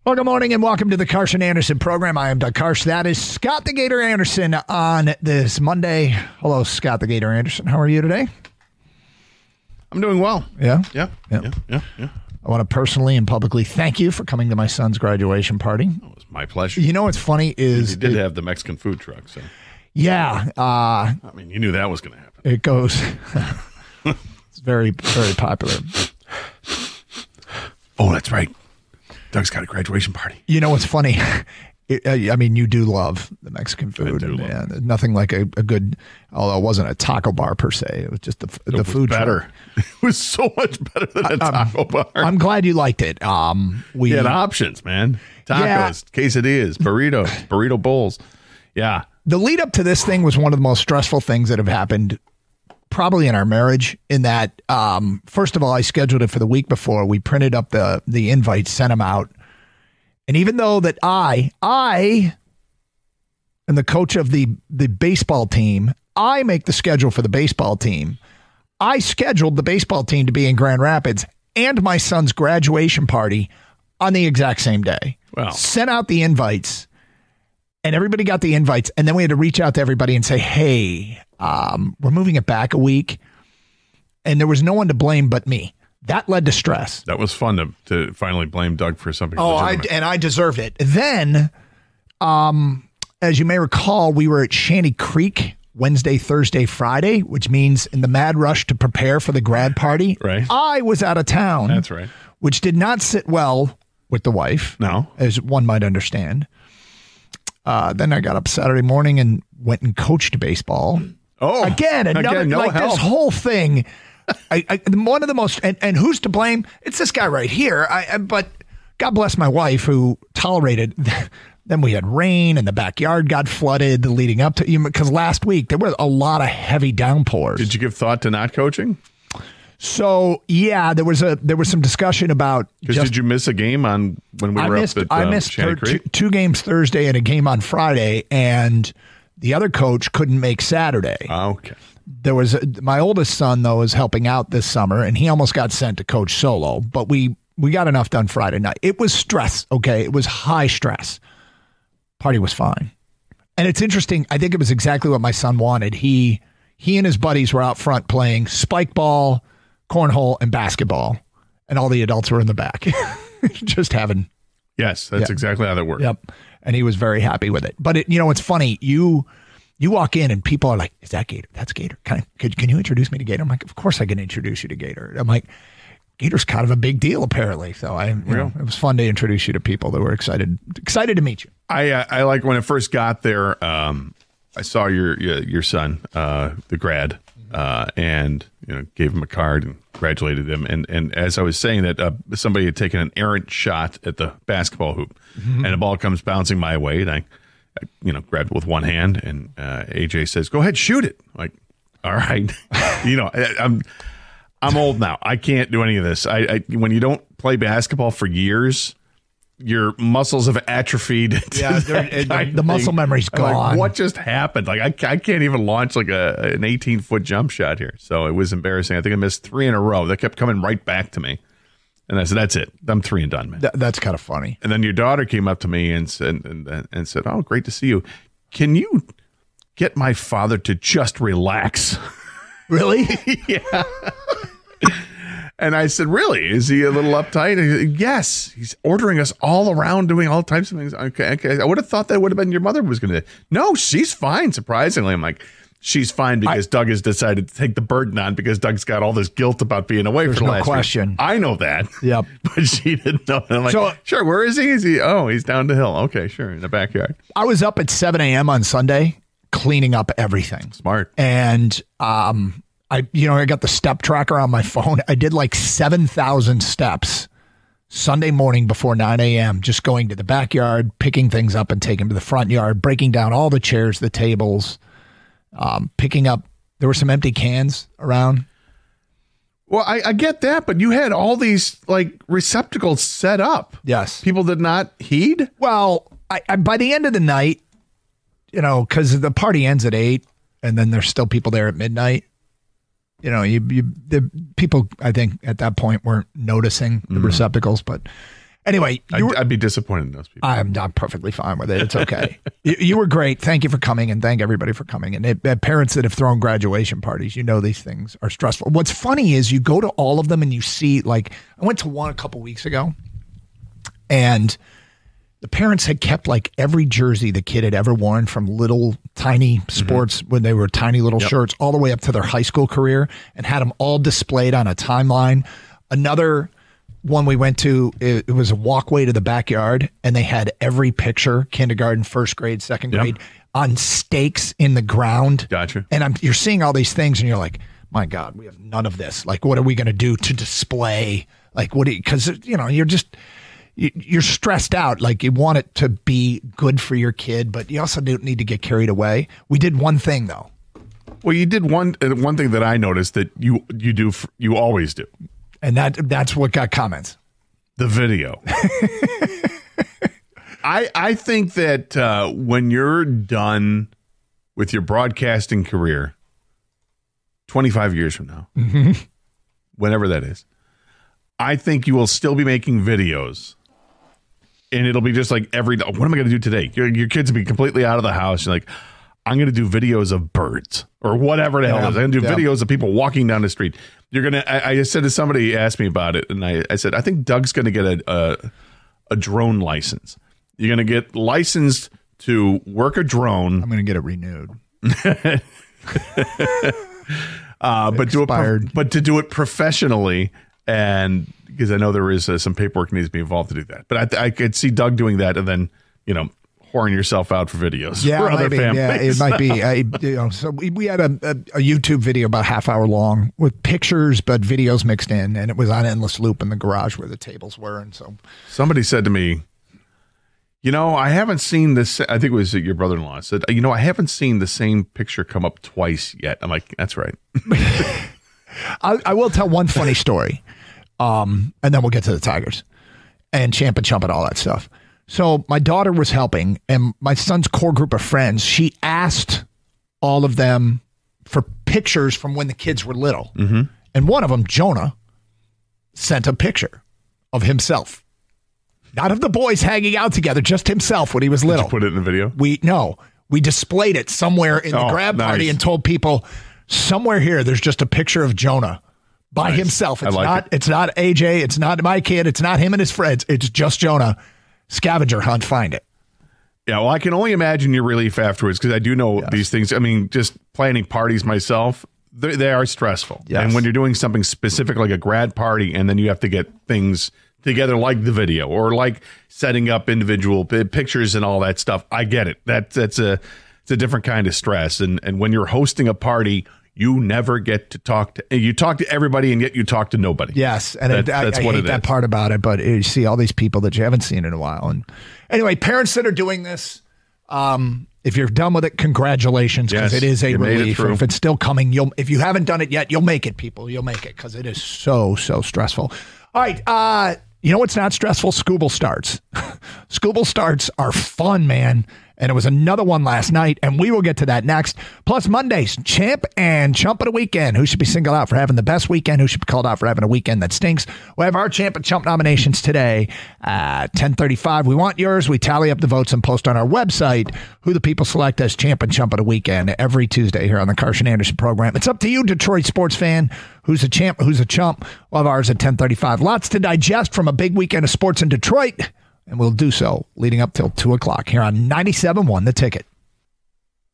Well, good morning and welcome to the Karsch and Anderson program. I am Doug Karsch. That is Scott the Gator Anderson on this Monday. Hello, Scott the Gator Anderson. How are you today? I'm doing well. Yeah? Yeah. I want to personally and publicly thank you for coming to my son's graduation party. It was my pleasure. You know what's funny is... He did have the Mexican food truck, so... Yeah. I mean, you knew that was going to happen. It goes... It's very, very popular. Oh, that's right. Doug's got a graduation party. You know what's funny? I mean, you do love the Mexican food. And nothing like a good, although it wasn't a taco bar per se. It was just the food. Better. It was so much better than a taco bar. I'm glad you liked it. We had options, man. Tacos, quesadillas, burritos, burrito bowls. Yeah. The lead up to this thing was one of the most stressful things that have happened probably in our marriage, in that, first of all, I scheduled it for the week before. We printed up the invites, sent them out. And even though that I am the coach of the baseball team, I make the schedule for the baseball team. I scheduled the baseball team to be in Grand Rapids and my son's graduation party on the exact same day. Wow. Sent out the invites. And everybody got the invites, and then we had to reach out to everybody and say, hey, we're moving it back a week. And there was no one to blame but me. That led to stress. That was fun to finally blame Doug for something. Oh, I deserved it. Then, as you may recall, we were at Shanty Creek Wednesday, Thursday, Friday, which means in the mad rush to prepare for the grad party, right. I was out of town. That's right. Which did not sit well with the wife. No. As one might understand. Then I got up Saturday morning and went and coached baseball. Oh, again, no help. This whole thing. One of the most, and who's to blame? It's this guy right here. But God bless my wife who tolerated. Then we had rain and the backyard got flooded leading up to, because last week there were a lot of heavy downpours. Did you give thought to not coaching? So yeah, there was some discussion about. Because did you miss a game when we were up at I missed Shanty Creek? two games Thursday and a game on Friday, and the other coach couldn't make Saturday. Okay. There was my oldest son though is helping out this summer, and he almost got sent to coach solo, but we got enough done Friday night. It was stress. Okay, it was high stress. Party was fine, and it's interesting. I think it was exactly what my son wanted. He and his buddies were out front playing spike ball, cornhole, and basketball, and all the adults were in the back just having. Yes, that's exactly how that worked. Yep. And he was very happy with it. But it's funny. You walk in and people are like, is that Gator? That's Gator. Can you introduce me to Gator? I'm like, of course I can introduce you to Gator. I'm like, Gator's kind of a big deal apparently. So it was fun to introduce you to people that were excited to meet you. I like when I first got there, I saw your son, the grad, and gave him a card and congratulated him. And as I was saying that, somebody had taken an errant shot at the basketball hoop, and the ball comes bouncing my way, and I grabbed it with one hand, and AJ says, "Go ahead, shoot it." I'm like, all right, I'm old now. I can't do any of this. I when you don't play basketball for years, your muscles have atrophied. Yeah, the muscle memory's gone. Like, what just happened? Like I can't even launch like an 18-foot jump shot here. So it was embarrassing. I think I missed 3 in a row. That kept coming right back to me. And I said, "That's it. I'm 3 and done, man." That's kind of funny. And then your daughter came up to me and said, "Oh, great to see you. Can you get my father to just relax?" Really? Yeah. And I said, "Really? Is he a little uptight?" And he said, "Yes, he's ordering us all around, doing all types of things." Okay. I would have thought that would have been your mother was going to. No, she's fine. Surprisingly, I'm like, she's fine because Doug has decided to take the burden on because Doug's got all this guilt about being away for the last question. Week. I know that. Yep. But she didn't know. And I'm like, sure. Where is he? Is he? Oh, he's down the hill. Okay, sure, in the backyard. I was up at 7 a.m. on Sunday cleaning up everything. Smart. And I got the step tracker on my phone. I did like 7,000 steps Sunday morning before 9 a.m. just going to the backyard, picking things up and taking them to the front yard, breaking down all the chairs, the tables, picking up. There were some empty cans around. Well, I get that, but you had all these like receptacles set up. Yes. People did not heed. Well, I by the end of the night, because the party ends at 8 and then there's still people there at midnight. The people, I think, at that point weren't noticing the receptacles, but Anyway, I'd be disappointed in those people. I'm perfectly fine with it. It's okay. You were great. Thank you for coming, and thank everybody for coming. And parents that have thrown graduation parties, these things are stressful. What's funny is you go to all of them and you see, like, I went to one a couple weeks ago, and the parents had kept like every jersey the kid had ever worn from little tiny sports when they were tiny little shirts all the way up to their high school career, and had them all displayed on a timeline. Another one we went to, it was a walkway to the backyard, and they had every picture, kindergarten, first grade, second grade, on stakes in the ground. Gotcha. And you're seeing all these things, and you're like, my God, we have none of this. Like, what are we going to do to display? Like, because, you're stressed out. Like, you want it to be good for your kid, but you also don't need to get carried away. We did one thing, though. Well, you did one thing that I noticed that you always do. And that's what got comments. The video. I think that when you're done with your broadcasting career, 25 years from now, whenever that is, I think you will still be making videos. And it'll be just like what am I going to do today? Your kids will be completely out of the house. You're like, I'm going to do videos of birds or whatever the hell it is. I'm going to do videos of people walking down the street. I said to somebody, asked me about it, and I said, I think Doug's going to get a drone license. You're going to get licensed to work a drone. I'm going to get it renewed. But to do it professionally, and because I know there is some paperwork needs to be involved to do that. But I could see Doug doing that, and then whoring yourself out for videos for other families. Yeah, it might be. So we had a YouTube video about half hour long with pictures but videos mixed in, and it was on endless loop in the garage where the tables were. And so somebody said to me, I haven't seen this. I think it was your brother-in-law said, I haven't seen the same picture come up twice yet. I'm like, that's right. I will tell one funny story, and then we'll get to the Tigers and Champ and Chump and all that stuff. So my daughter was helping, and my son's core group of friends, she asked all of them for pictures from when the kids were little. Mm-hmm. And one of them, Jonah, sent a picture of himself. Not of the boys hanging out together, just himself when he was little. Did you put it in the video? We displayed it somewhere in the grab party and told people, somewhere here, there's just a picture of Jonah by himself. It's not AJ. It's not my kid. It's not him and his friends. It's just Jonah. Scavenger hunt, find it. Yeah, well, I can only imagine your relief afterwards, because I do know these things. I mean, just planning parties myself, they are stressful. Yes. And when you're doing something specific like a grad party, and then you have to get things together like the video or like setting up individual pictures and all that stuff, I get it. It's a different kind of stress. And when you're hosting a party, you never get to talk to everybody, and yet you talk to nobody. Yes, and I hate that part about it, but you see all these people that you haven't seen in a while. And anyway, parents that are doing this, if you're done with it, congratulations, because it is a relief. If it's still coming, if you haven't done it yet, you'll make it, people. You'll make it, because it is so stressful. All right, you know what's not stressful? Scooble starts. Scooble starts are fun, man. And it was another one last night, and we will get to that next. Plus, Mondays, Champ and Chump of the Weekend. Who should be singled out for having the best weekend? Who should be called out for having a weekend that stinks? We'll have our Champ and Chump nominations today at 10:35. We want yours. We tally up the votes and post on our website who the people select as Champ and Chump of the Weekend every Tuesday here on the Karsch and Anderson program. It's up to you, Detroit sports fan. Who's a champ? Who's a chump? We'll have ours at 10:35. Lots to digest from a big weekend of sports in Detroit. And we'll do so leading up till 2 o'clock here on 97.1 The Ticket.